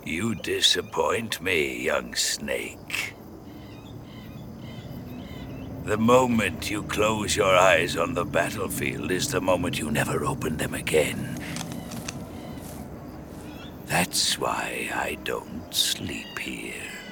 You disappoint me, young snake. The moment you close your eyes on the battlefield is the moment you never open them again. That's why I don't sleep here.